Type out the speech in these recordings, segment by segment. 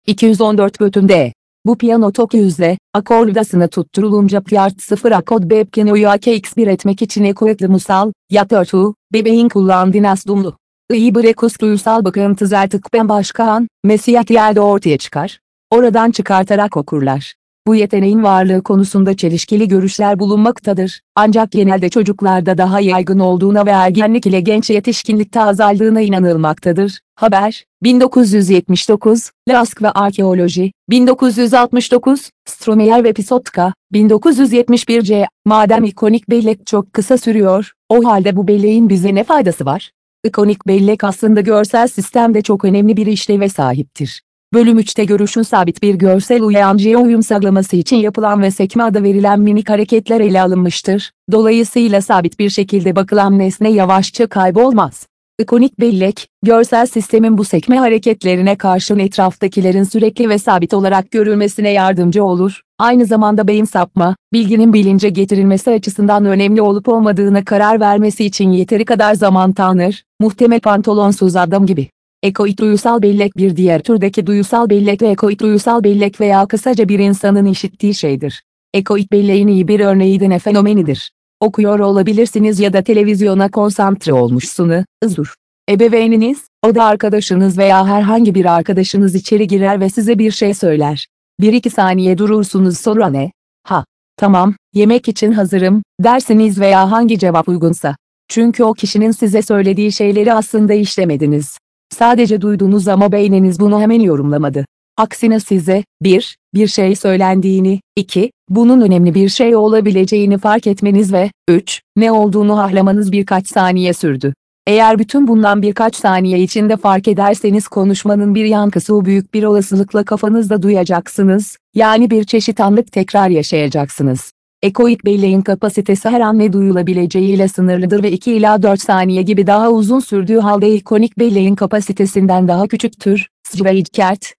214 götünde. Bu piyano Tokyo'de, akordasına tutturulunca Piart 0 akord B piyanoyu AKX1 etmek için ekuvvetli musal, yatörtü, bebeğin kullandığı nasdumlu. İyi brekus duysal bakıntı ben başkan, mesiyet yerde ortaya çıkar. Oradan çıkartarak okurlar. Bu yeteneğin varlığı konusunda çelişkili görüşler bulunmaktadır, ancak genelde çocuklarda daha yaygın olduğuna ve ergenlik ile genç yetişkinlikte azaldığına inanılmaktadır. Haber, 1979, Lask ve Arkeoloji, 1969, Stromeyer ve Pisotka, 1971 C. Madem ikonik bellek çok kısa sürüyor, o halde bu belleğin bize ne faydası var? İkonik bellek aslında görsel sistemde çok önemli bir işleve sahiptir. Bölüm 3'te görüşün sabit bir görsel uyancıya uyum sağlaması için yapılan ve sekme adı verilen minik hareketler ele alınmıştır. Dolayısıyla sabit bir şekilde bakılan nesne yavaşça kaybolmaz. İkonik bellek, görsel sistemin bu sekme hareketlerine karşın etraftakilerin sürekli ve sabit olarak görülmesine yardımcı olur. Aynı zamanda beyin sapma, bilginin bilince getirilmesi açısından önemli olup olmadığına karar vermesi için yeteri kadar zaman tanır, muhtemel pantolonsuz adam gibi. Ekoid duyusal bellek bir diğer türdeki duyusal bellek ve ekoid duyusal bellek veya kısaca bir insanın işittiği şeydir. Ekoid belleğin iyi bir örneği de ne fenomenidir. Okuyor olabilirsiniz ya da televizyona konsantre olmuşsunuzdur. Ebeveyniniz, oda arkadaşınız veya herhangi bir arkadaşınız içeri girer ve size bir şey söyler. 1-2 saniye durursunuz, sonra ne? Ha, tamam, yemek için hazırım, dersiniz veya hangi cevap uygunsa. Çünkü o kişinin size söylediği şeyleri aslında işlemediniz. Sadece duydunuz ama beyniniz bunu hemen yorumlamadı. Aksine size, bir şey söylendiğini, 2, bunun önemli bir şey olabileceğini fark etmeniz ve 3, ne olduğunu hahlamanız birkaç saniye sürdü. Eğer bütün bundan birkaç saniye içinde fark ederseniz konuşmanın bir yankısı büyük bir olasılıkla kafanızda duyacaksınız, yani bir çeşit anlık tekrar yaşayacaksınız. Ekoid belleğin kapasitesi her an ne duyulabileceğiyle sınırlıdır ve 2 ila 4 saniye gibi daha uzun sürdüğü halde ikonik belleğin kapasitesinden daha küçüktür. Zweigert,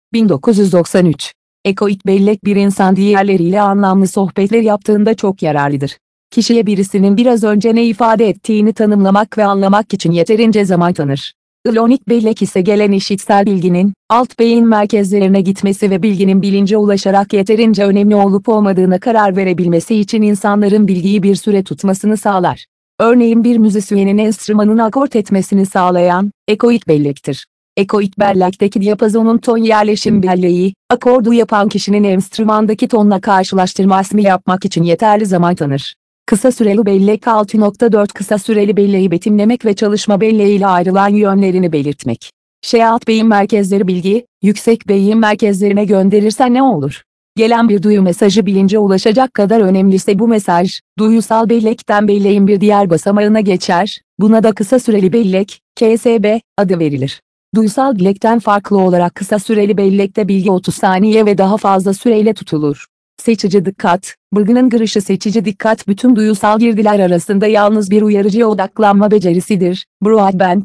1993. Ekoid bellek bir insan diğerleriyle anlamlı sohbetler yaptığında çok yararlıdır. Kişiye birisinin biraz önce ne ifade ettiğini tanımlamak ve anlamak için yeterince zaman tanır. İyonik bellek ise gelen işitsel bilginin, alt beyin merkezlerine gitmesi ve bilginin bilince ulaşarak yeterince önemli olup olmadığına karar verebilmesi için insanların bilgiyi bir süre tutmasını sağlar. Örneğin bir müzisyenin enstrümanını akort etmesini sağlayan, ekoid bellektir. Ekoid bellekteki diyapazonun ton yerleşim belleği, akordu yapan kişinin enstrümandaki tonla karşılaştırmasını yapmak için yeterli zaman tanır. Kısa süreli bellek 6.4 Kısa süreli belleği betimlemek ve çalışma belleğiyle ayrılan yönlerini belirtmek. Alt beyin merkezleri bilgi, yüksek beyin merkezlerine gönderirse ne olur? Gelen bir duyu mesajı bilince ulaşacak kadar önemliyse bu mesaj, duyusal bellekten belleğin bir diğer basamağına geçer, buna da kısa süreli bellek, KSB, adı verilir. Duyusal bellekten farklı olarak kısa süreli bellekte bilgi 30 saniye ve daha fazla süreyle tutulur. Seçici dikkat, Briggs'in girişi seçici dikkat bütün duyusal girdiler arasında yalnız bir uyarıcıya odaklanma becerisidir. Broadbent,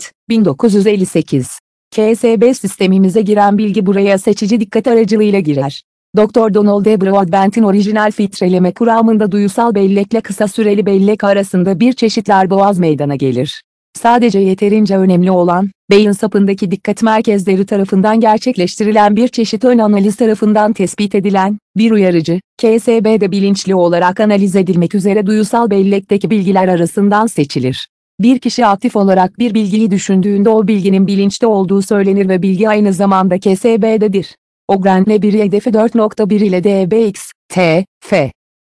1958. KSB sistemimize giren bilgi buraya seçici dikkat aracılığıyla girer. Dr. Donald D. Broadbent'in orijinal filtreleme kuramında duyusal bellekle kısa süreli bellek arasında bir çeşit darboğaz meydana gelir. Sadece yeterince önemli olan, beyin sapındaki dikkat merkezleri tarafından gerçekleştirilen bir çeşit ön analiz tarafından tespit edilen, bir uyarıcı, KSB'de bilinçli olarak analiz edilmek üzere duyusal bellekteki bilgiler arasından seçilir. Bir kişi aktif olarak bir bilgiyi düşündüğünde o bilginin bilinçte olduğu söylenir ve bilgi aynı zamanda KSB'dedir. Ogren'le bir hedefi 4.1 ile DBX, T, F.